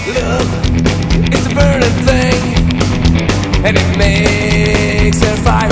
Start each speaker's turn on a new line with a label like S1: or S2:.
S1: Love is a burning thing, and it makes her fire.